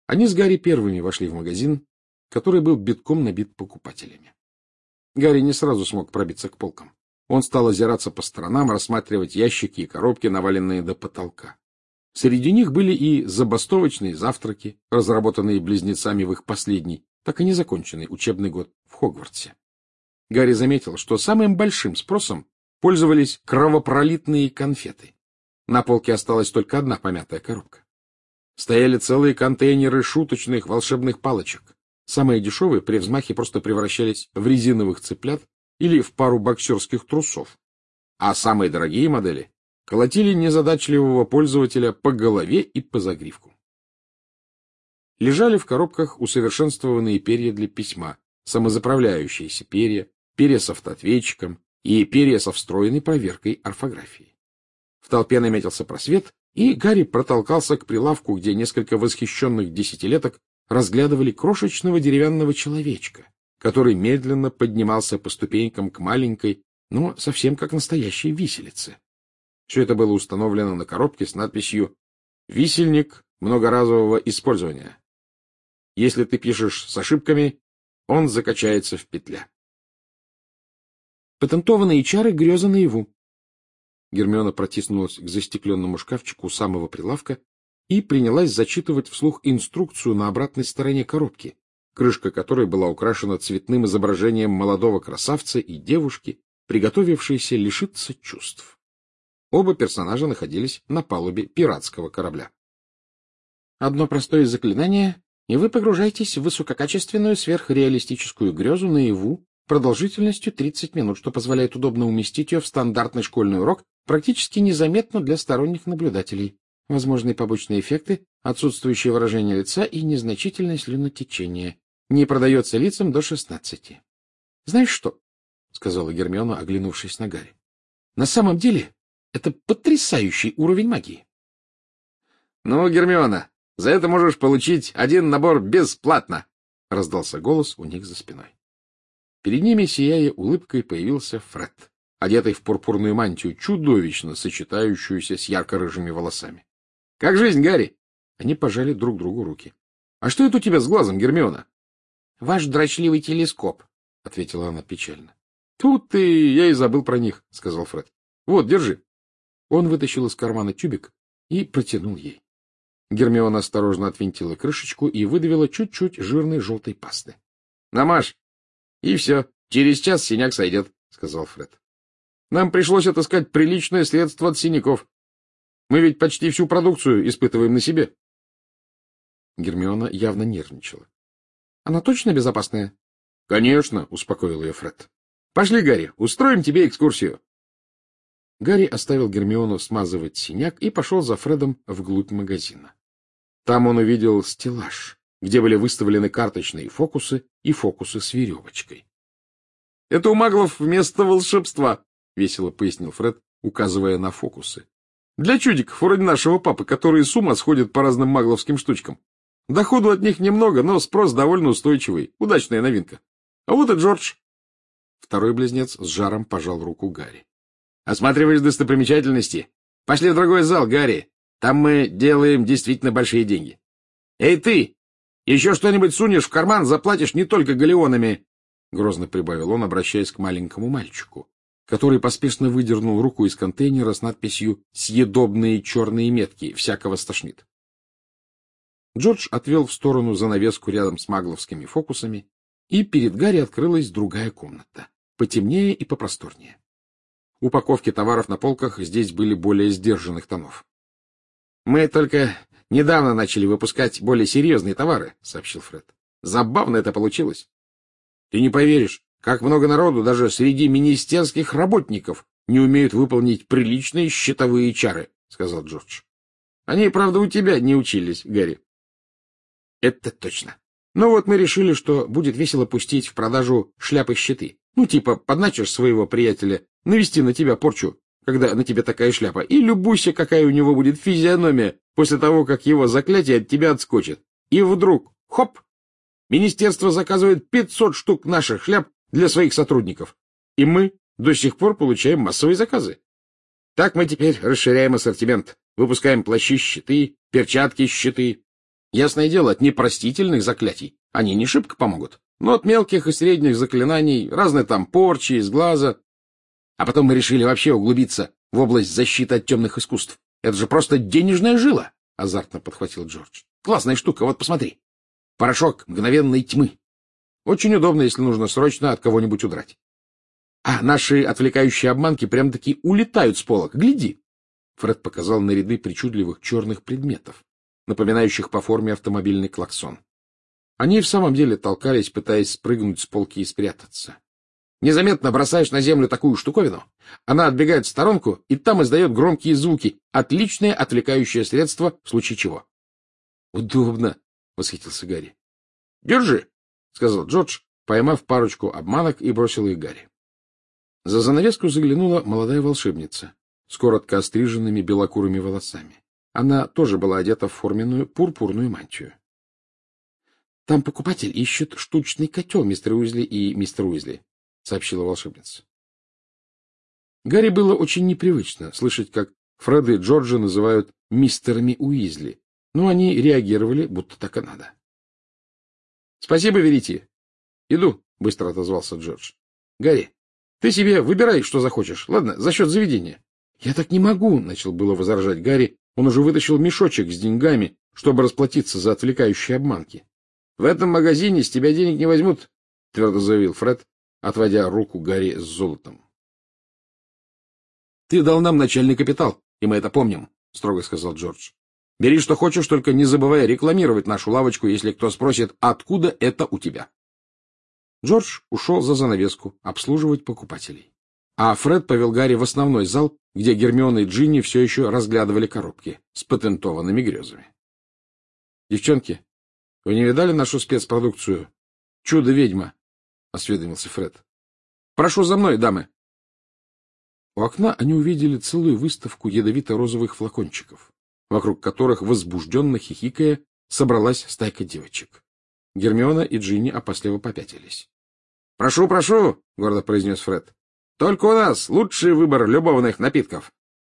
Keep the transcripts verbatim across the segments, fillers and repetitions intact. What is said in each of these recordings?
Они с Гарри первыми вошли в магазин, который был битком набит покупателями. Гарри не сразу смог пробиться к полкам. Он стал озираться по сторонам, рассматривать ящики и коробки, наваленные до потолка. Среди них были и забастовочные завтраки, разработанные близнецами в их последний, так и незаконченный учебный год в Хогвартсе. Гарри заметил, что самым большим спросом пользовались кровопролитные конфеты. На полке осталась только одна помятая коробка. Стояли целые контейнеры шуточных волшебных палочек. Самые дешевые при взмахе просто превращались в резиновых цыплят или в пару боксерских трусов. А самые дорогие модели колотили незадачливого пользователя по голове и по загривку. Лежали в коробках усовершенствованные перья для письма, самозаправляющиеся перья, перья с автоответчиком и перья со встроенной проверкой орфографии. В толпе наметился просвет, и Гарри протолкался к прилавку, где несколько восхищенных десятилеток разглядывали крошечного деревянного человечка, который медленно поднимался по ступенькам к маленькой, но совсем как настоящей виселице. Все это было установлено на коробке с надписью «Висельник многоразового использования. Если ты пишешь с ошибками, он закачается в петле». Патентованные чары грезы наяву. Гермиона протиснулась к застекленному шкафчику у самого прилавка и принялась зачитывать вслух инструкцию на обратной стороне коробки, крышка которой была украшена цветным изображением молодого красавца и девушки, приготовившейся лишиться чувств. Оба персонажа находились на палубе пиратского корабля. Одно простое заклинание, и вы погружаетесь в высококачественную сверхреалистическую грезу наяву продолжительностью тридцать минут, что позволяет удобно уместить ее в стандартный школьный урок практически незаметно для сторонних наблюдателей. Возможные побочные эффекты — отсутствующее выражение лица и незначительное слюнотечение. Не продается лицам до шестнадцати. — Знаешь что? — сказала Гермиона, оглянувшись на Гарри. — На самом деле это потрясающий уровень магии. — Ну, Гермиона, за это можешь получить один набор бесплатно! — раздался голос у них за спиной. Перед ними, сияя улыбкой, появился Фред, одетый в пурпурную мантию, чудовищно сочетающуюся с ярко-рыжими волосами. — Как жизнь, Гарри? Они пожали друг другу руки. — А что это у тебя с глазом, Гермиона? — Ваш дрочливый телескоп, — ответила она печально. — Тут ты, я и забыл про них, — сказал Фред. — Вот, держи. Он вытащил из кармана тюбик и протянул ей. Гермиона осторожно отвинтила крышечку и выдавила чуть-чуть жирной желтой пасты. — Намажь. И все, через час синяк сойдет, — сказал Фред. — Нам пришлось отыскать приличное средство от синяков. Мы ведь почти всю продукцию испытываем на себе. Гермиона явно нервничала. — Она точно безопасная? — Конечно, — успокоил ее Фред. — Пошли, Гарри, устроим тебе экскурсию. Гарри оставил Гермиону смазывать синяк и пошел за Фредом вглубь магазина. Там он увидел стеллаж, где были выставлены карточные фокусы и фокусы с веревочкой. — Это у маглов вместо волшебства, — весело пояснил Фред, указывая на фокусы. — Для чудиков, вроде нашего папы, которые с ума сходят по разным магловским штучкам. Доходу от них немного, но спрос довольно устойчивый. Удачная новинка. А вот и Джордж. Второй близнец с жаром пожал руку Гарри. — Осматриваешь достопримечательности? Пошли в другой зал, Гарри. Там мы делаем действительно большие деньги. — Эй, ты! Еще что-нибудь сунешь в карман, заплатишь не только галеонами! — грозно прибавил он, обращаясь к маленькому мальчику, который поспешно выдернул руку из контейнера с надписью «Съедобные черные метки, всякого стошнит». Джордж отвел в сторону занавеску рядом с магловскими фокусами, и перед Гарри открылась другая комната, потемнее и попросторнее. Упаковки товаров на полках здесь были более сдержанных тонов. — Мы только недавно начали выпускать более серьезные товары, — сообщил Фред. — Забавно это получилось. — Ты не поверишь, как много народу даже среди министерских работников не умеют выполнить приличные счетовые чары, — сказал Джордж. — Они, правда, у тебя не учились, Гарри. — Это точно. Ну вот мы решили, что будет весело пустить в продажу шляпы-щиты. Ну, типа, подначишь своего приятеля навести на тебя порчу, когда на тебе такая шляпа, и любуйся, какая у него будет физиономия после того, как его заклятие от тебя отскочит. И вдруг, хоп, министерство заказывает пятьсот штук наших шляп для своих сотрудников, и мы до сих пор получаем массовые заказы. Так мы теперь расширяем ассортимент, выпускаем плащи-щиты, перчатки-щиты. Ясное дело, от непростительных заклятий они не шибко помогут, но от мелких и средних заклинаний, разные там порчи из глаза. А потом мы решили вообще углубиться в область защиты от темных искусств. Это же просто денежная жила, — азартно подхватил Джордж. Классная штука, вот посмотри. Порошок мгновенной тьмы. Очень удобно, если нужно срочно от кого-нибудь удрать. А наши отвлекающие обманки прям-таки улетают с полок. Гляди. Фред показал на ряды причудливых черных предметов, напоминающих по форме автомобильный клаксон. Они в самом деле толкались, пытаясь спрыгнуть с полки и спрятаться. Незаметно бросаешь на землю такую штуковину, она отбегает в сторонку и там издает громкие звуки. Отличное отвлекающее средство, в случае чего. — Удобно, — восхитился Гарри. — Держи, — сказал Джордж, поймав парочку обманок и бросил их Гарри. За занавеску заглянула молодая волшебница с коротко остриженными белокурыми волосами. Она тоже была одета в форменную пурпурную мантию. — Там покупатель ищет штучный котел, мистер Уизли и мистер Уизли, — сообщила волшебница. Гарри было очень непривычно слышать, как Фреда и Джорджа называют мистерами Уизли, но они реагировали, будто так и надо. — Спасибо, Верите. — Иду, — быстро отозвался Джордж. — Гарри, ты себе выбирай, что захочешь, ладно, за счет заведения. — Я так не могу, — начал было возражать Гарри. Он уже вытащил мешочек с деньгами, чтобы расплатиться за отвлекающие обманки. — В этом магазине с тебя денег не возьмут, — твердо заявил Фред, отводя руку Гарри с золотом. — Ты дал нам начальный капитал, и мы это помним, — строго сказал Джордж. — Бери, что хочешь, только не забывай рекламировать нашу лавочку, если кто спросит, откуда это у тебя. Джордж ушел за занавеску обслуживать покупателей. А Фред повел Гарри в основной зал, где Гермиона и Джинни все еще разглядывали коробки с патентованными грезами. — Девчонки, вы не видали нашу спецпродукцию? Чудо-ведьма, — осведомился Фред. — Прошу за мной, дамы. У окна они увидели целую выставку ядовито-розовых флакончиков, вокруг которых, возбужденно хихикая, собралась стайка девочек. Гермиона и Джинни опасливо попятились. — Прошу, прошу, — гордо произнес Фред. — Только у нас лучший выбор любовных напитков.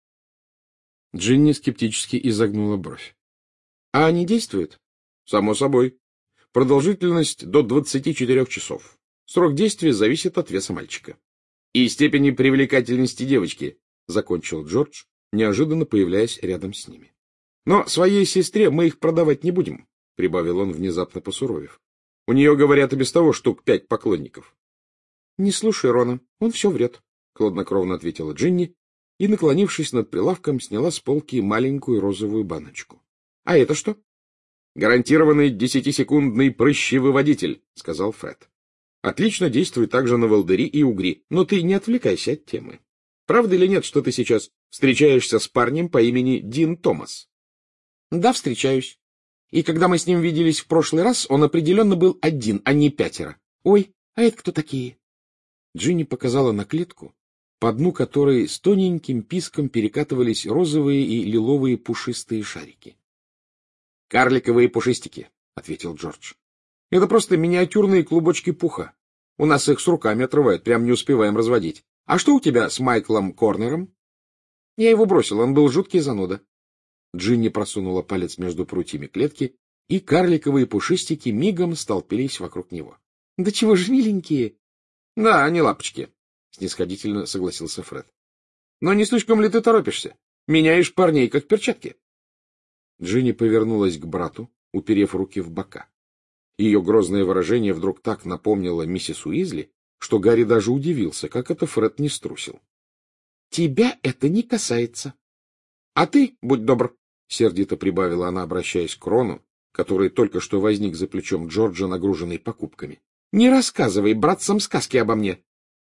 Джинни скептически изогнула бровь. — А они действуют? — Само собой. Продолжительность до двадцати четырёх часов. Срок действия зависит от веса мальчика. — И степени привлекательности девочки, — закончил Джордж, неожиданно появляясь рядом с ними. — Но своей сестре мы их продавать не будем, — прибавил он, внезапно посуровев. — У нее, говорят, и без того штук пять поклонников. — Не слушай Рона, он все врет, — хладнокровно ответила Джинни и, наклонившись над прилавком, сняла с полки маленькую розовую баночку. — А это что? — Гарантированный десятисекундный прыщевыводитель, — сказал Фред. — Отлично действует также на волдыри и угри, но ты не отвлекайся от темы. Правда или нет, что ты сейчас встречаешься с парнем по имени Дин Томас? — Да, встречаюсь. И когда мы с ним виделись в прошлый раз, он определенно был один, а не пятеро. Ой, а это кто такие? Джинни показала на клетку, по дну которой с тоненьким писком перекатывались розовые и лиловые пушистые шарики. — Карликовые пушистики, — ответил Джордж. — Это просто миниатюрные клубочки пуха. У нас их с руками отрывают, прям не успеваем разводить. А что у тебя с Майклом Корнером? Я его бросил, он был жуткий зануда. Джинни просунула палец между прутьями клетки, и карликовые пушистики мигом столпились вокруг него. — Да чего же миленькие! — Да, они лапочки, — снисходительно согласился Фред. — Но не слишком ли ты торопишься? Меняешь парней, как перчатки. Джинни повернулась к брату, уперев руки в бока. Ее грозное выражение вдруг так напомнило миссис Уизли, что Гарри даже удивился, как это Фред не струсил. — Тебя это не касается. — А ты, будь добр, — сердито прибавила она, обращаясь к Рону, который только что возник за плечом Джорджа, нагруженный покупками. — Не рассказывай братцам сказки обо мне.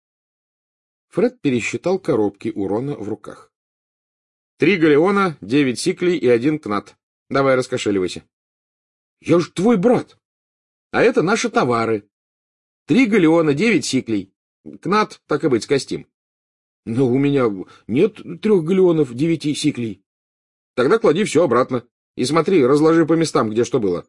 Фред пересчитал коробки у Рона в руках. — Три галеона, девять сиклей и один кнат. Давай, раскошеливайся. — Я ж твой брат. — А это наши товары. Три галеона, девять сиклей. Кнат, так и быть, скостим. — Но у меня нет трех галеонов, девяти сиклей. — Тогда клади все обратно. И смотри, разложи по местам, где что было.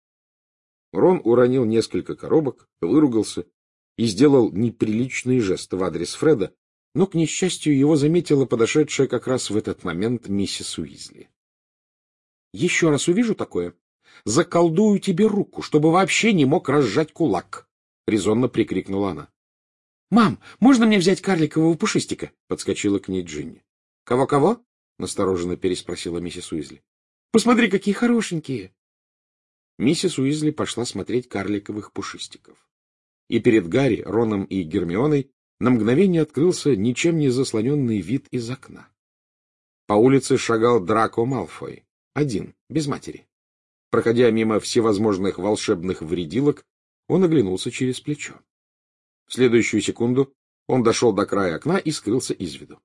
Рон уронил несколько коробок, выругался и сделал неприличный жест в адрес Фреда, но, к несчастью, его заметила подошедшая как раз в этот момент миссис Уизли. — Еще раз увижу такое, заколдую тебе руку, чтобы вообще не мог разжать кулак, — резонно прикрикнула она. — Мам, можно мне взять карликового пушистика? — подскочила к ней Джинни. Кого — Кого-кого? — настороженно переспросила миссис Уизли. — Посмотри, какие хорошенькие! Миссис Уизли пошла смотреть карликовых пушистиков. И перед Гарри, Роном и Гермионой на мгновение открылся ничем не заслоненный вид из окна. По улице шагал Драко Малфой, один, без матери. Проходя мимо всевозможных волшебных вредилок, он оглянулся через плечо. В следующую секунду он дошел до края окна и скрылся из виду.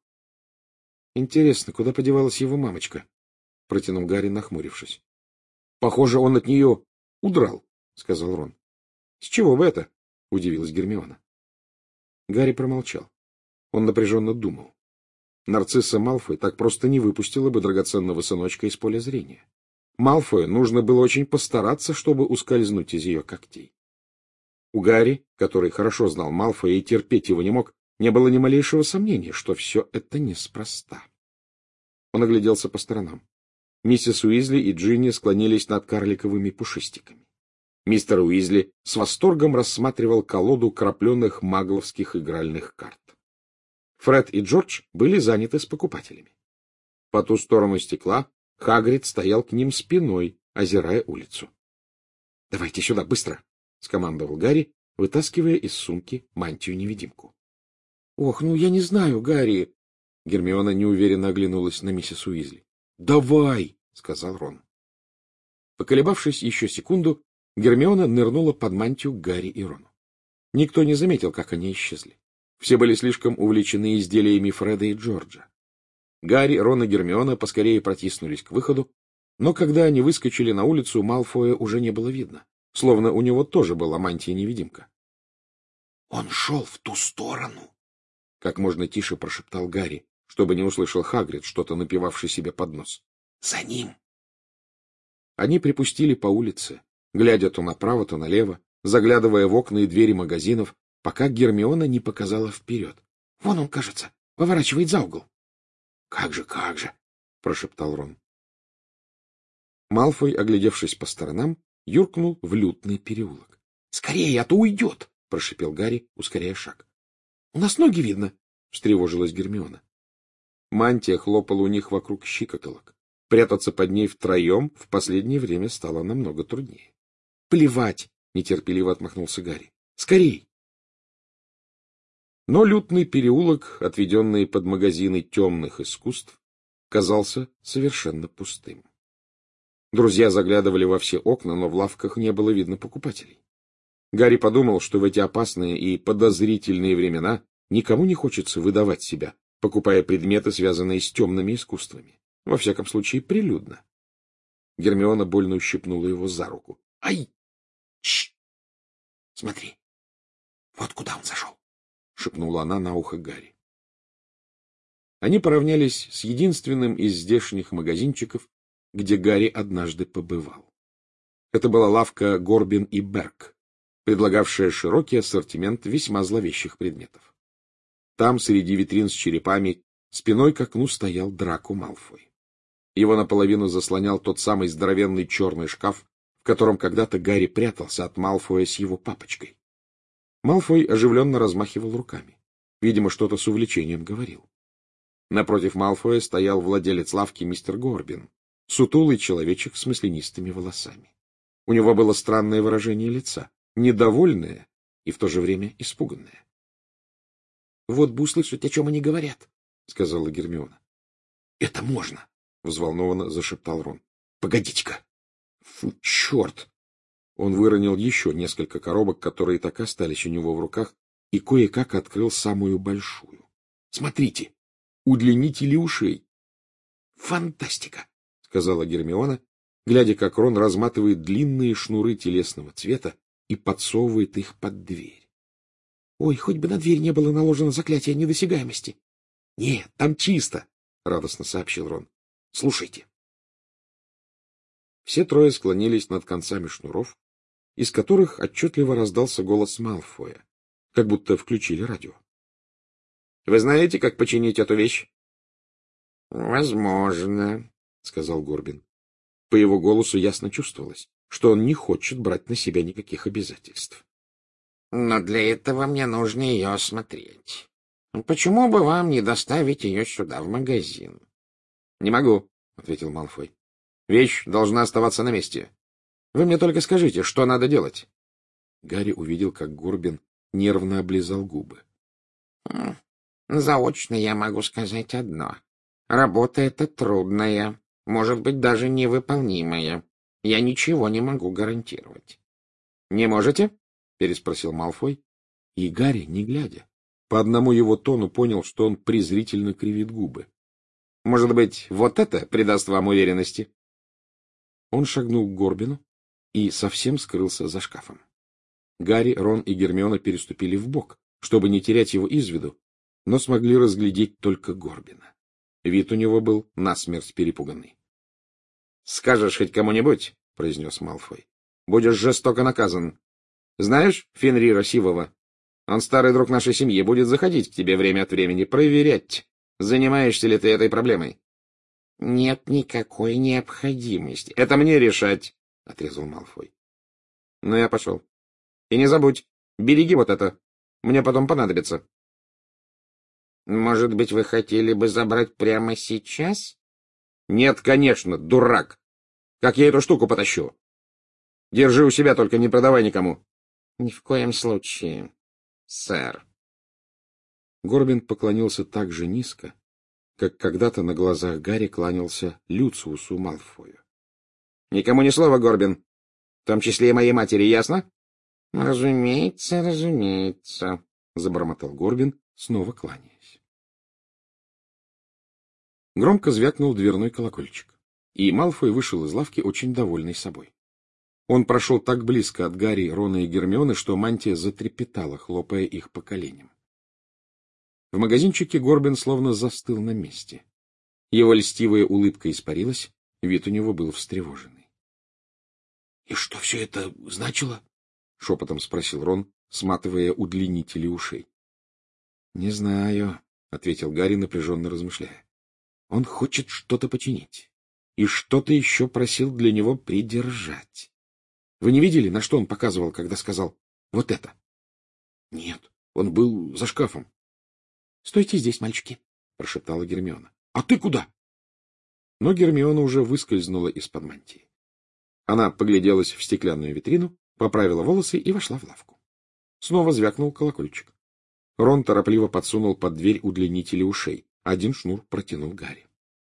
— Интересно, куда подевалась его мамочка? — протянул Гарри, нахмурившись. — Похоже, он от нее удрал, — сказал Рон. — С чего бы это? — удивилась Гермиона. Гарри промолчал. Он напряженно думал. Нарцисса Малфой так просто не выпустила бы драгоценного сыночка из поля зрения. Малфою нужно было очень постараться, чтобы ускользнуть из ее когтей. У Гарри, который хорошо знал Малфоя и терпеть его не мог, не было ни малейшего сомнения, что все это неспроста. Он огляделся по сторонам. Миссис Уизли и Джинни склонились над карликовыми пушистиками. Мистер Уизли с восторгом рассматривал колоду крапленых магловских игральных карт. Фред и Джордж были заняты с покупателями. По ту сторону стекла Хагрид стоял к ним спиной, озирая улицу. — Давайте сюда, быстро! — скомандовал Гарри, вытаскивая из сумки мантию-невидимку. — Ох, ну я не знаю, Гарри! Гермиона неуверенно оглянулась на миссис Уизли. — Давай! — сказал Рон. Поколебавшись еще секунду, Гермиона нырнула под мантию Гарри и Рону. Никто не заметил, как они исчезли. Все были слишком увлечены изделиями Фреда и Джорджа. Гарри, Рон и Гермиона поскорее протиснулись к выходу, но когда они выскочили на улицу, Малфоя уже не было видно, словно у него тоже была мантия-невидимка. — Он шел в ту сторону! — как можно тише прошептал Гарри, чтобы не услышал Хагрид, что-то напевавший себе под нос. — За ним! Они припустили по улице, глядя то направо, то налево, заглядывая в окна и двери магазинов, пока Гермиона не показала вперед. — Вон он, кажется, поворачивает за угол. — Как же, как же! — прошептал Рон. Малфой, оглядевшись по сторонам, юркнул в лютный переулок. — Скорее, а то уйдет! — прошипел Гарри, ускоряя шаг. — У нас ноги видно! — встревожилась Гермиона. Мантия хлопала у них вокруг щиколоток. Прятаться под ней втроем в последнее время стало намного труднее. — Плевать! — нетерпеливо отмахнулся Гарри. — Скорей! Но лютный переулок, отведенный под магазины темных искусств, казался совершенно пустым. Друзья заглядывали во все окна, но в лавках не было видно покупателей. Гарри подумал, что в эти опасные и подозрительные времена никому не хочется выдавать себя, покупая предметы, связанные с темными искусствами. Во всяком случае, прилюдно. Гермиона больно ущипнула его за руку. — Ай! Чш! Смотри! Вот куда он зашел! — шепнула она на ухо Гарри. Они поравнялись с единственным из здешних магазинчиков, где Гарри однажды побывал. Это была лавка Горбин и Берг, предлагавшая широкий ассортимент весьма зловещих предметов. Там, среди витрин с черепами, спиной к окну стоял Драко Малфой. Его наполовину заслонял тот самый здоровенный черный шкаф, в котором когда-то Гарри прятался от Малфоя с его папочкой. Малфой оживленно размахивал руками. Видимо, что-то с увлечением говорил. Напротив Малфоя стоял владелец лавки мистер Горбин, сутулый человечек с маслянистыми волосами. У него было странное выражение лица, недовольное и в то же время испуганное. — Вот бы услышать, о чем они говорят, — сказала Гермиона. — Это можно, — взволнованно зашептал Рон. — Погодите-ка! Фу, черт! Он выронил еще несколько коробок, которые так остались у него в руках, и кое-как открыл самую большую. — Смотрите! Удлинители ушей! — Фантастика! — сказала Гермиона, глядя, как Рон разматывает длинные шнуры телесного цвета и подсовывает их под дверь. — Ой, хоть бы на дверь не было наложено заклятие недосягаемости. — Нет, там чисто, — радостно сообщил Рон. — Слушайте. Все трое склонились над концами шнуров, из которых отчетливо раздался голос Малфоя, как будто включили радио. — Вы знаете, как починить эту вещь? — Возможно, — сказал Горбин. По его голосу ясно чувствовалось. что он не хочет брать на себя никаких обязательств. — Но для этого мне нужно ее осмотреть. Почему бы вам не доставить ее сюда, в магазин? — Не могу, — ответил Малфой. — Вещь должна оставаться на месте. Вы мне только скажите, что надо делать. Гарри увидел, как Горбин нервно облизал губы. — Заочно я могу сказать одно. Работа эта трудная, может быть, даже невыполнимая. Я ничего не могу гарантировать. — Не можете? — переспросил Малфой. И Гарри, не глядя, по одному его тону понял, что он презрительно кривит губы. — Может быть, вот это придаст вам уверенности? Он шагнул к Горбину и совсем скрылся за шкафом. Гарри, Рон и Гермиона переступили вбок, чтобы не терять его из виду, но смогли разглядеть только Горбина. Вид у него был насмерть перепуганный. — Скажешь хоть кому-нибудь, — произнес Малфой, — будешь жестоко наказан. Знаешь Фенрира Сивого? Он старый друг нашей семьи, будет заходить к тебе время от времени, проверять, занимаешься ли ты этой проблемой. — Нет никакой необходимости. — Это мне решать, — отрезал Малфой. — Ну, я пошел. И не забудь, береги вот это. Мне потом понадобится. — Может быть, вы хотели бы забрать прямо сейчас? — Нет, конечно, дурак. Как я эту штуку потащу? Держи у себя, только не продавай никому. — Ни в коем случае, сэр. Горбин поклонился так же низко, как когда-то на глазах Гарри кланялся Люциусу Малфою. — Никому ни слова, Горбин, в том числе и моей матери, ясно? — Разумеется, разумеется, — забормотал Горбин, снова кланяясь. Громко звякнул дверной колокольчик, и Малфой вышел из лавки очень довольный собой. Он прошел так близко от Гарри, Рона и Гермионы, что мантия затрепетала, хлопая их по коленям. В магазинчике Горбин словно застыл на месте. Его льстивая улыбка испарилась, вид у него был встревоженный. — И что все это значило? — шепотом спросил Рон, сматывая удлинители ушей. — Не знаю, — ответил Гарри, напряженно размышляя. — Он хочет что-то починить, и что-то еще просил для него придержать. Вы не видели, на что он показывал, когда сказал «вот это»? — Нет, он был за шкафом. — Стойте здесь, мальчики, — прошептала Гермиона. — А ты куда? Но Гермиона уже выскользнула из-под мантии. Она погляделась в стеклянную витрину, поправила волосы и вошла в лавку. Снова звякнул колокольчик. Рон торопливо подсунул под дверь удлинители ушей. Один шнур протянул Гарри.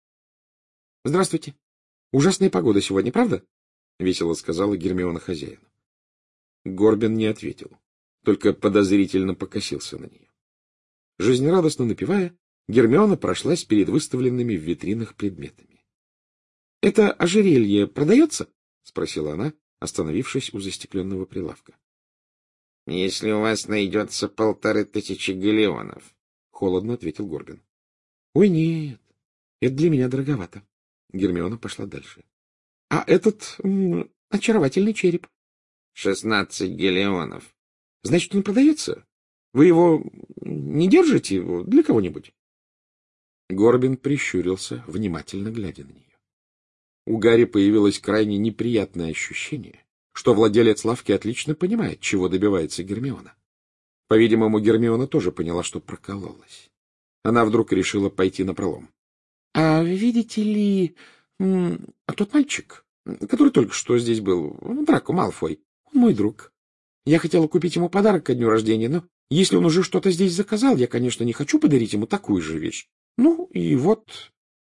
— Здравствуйте. Ужасная погода сегодня, правда? — весело сказала Гермиона хозяину. Горбин не ответил, только подозрительно покосился на нее. Жизнерадостно напевая, Гермиона прошлась перед выставленными в витринах предметами. — Это ожерелье продается? — спросила она, остановившись у застекленного прилавка. — Если у вас найдется полторы тысячи галеонов, — холодно ответил Горбин. — Ой, нет, это для меня дороговато. Гермиона пошла дальше. — А этот м, очаровательный череп? — Шестнадцать галеонов. — Значит, он продается? Вы его не держите его для кого-нибудь? Горбин прищурился, внимательно глядя на нее. У Гарри появилось крайне неприятное ощущение, что владелец лавки отлично понимает, чего добивается Гермиона. По-видимому, Гермиона тоже поняла, что прокололась. Она вдруг решила пойти напролом. — А видите ли, а тот мальчик, который только что здесь был, Драко Малфой, он мой друг. Я хотела купить ему подарок ко дню рождения, но если он уже что-то здесь заказал, я, конечно, не хочу подарить ему такую же вещь. Ну, и вот...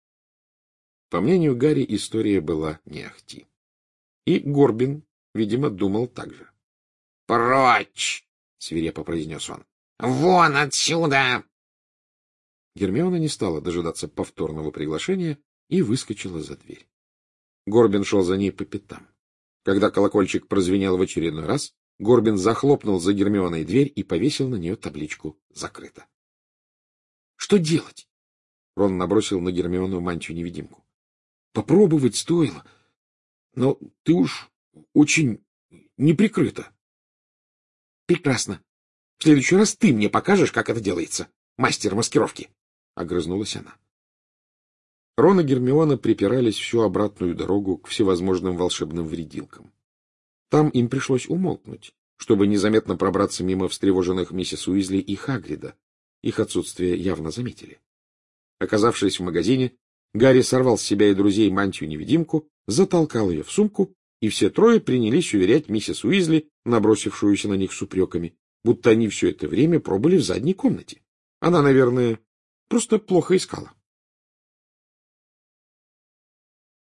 По мнению Гарри, история была не ахти. И Горбин, видимо, думал так же. — Прочь! — свирепо произнес он. — Вон отсюда! Гермиона не стала дожидаться повторного приглашения и выскочила за дверь. Горбин шел за ней по пятам. Когда колокольчик прозвенел в очередной раз, Горбин захлопнул за Гермионой дверь и повесил на нее табличку «Закрыто». — Что делать? Рон набросил на Гермиону мантию-невидимку. — Попробовать стоило, но ты уж очень неприкрыта. — Прекрасно. В следующий раз ты мне покажешь, как это делается, мастер маскировки, — огрызнулась она. Рон и Гермиона припирались всю обратную дорогу к всевозможным волшебным вредилкам. Там им пришлось умолкнуть, чтобы незаметно пробраться мимо встревоженных миссис Уизли и Хагрида. Их отсутствие явно заметили. Оказавшись в магазине, Гарри сорвал с себя и друзей мантию-невидимку, затолкал ее в сумку, и все трое принялись уверять миссис Уизли, набросившуюся на них с упреками, будто они все это время пробыли в задней комнате. Она, наверное, просто плохо искала.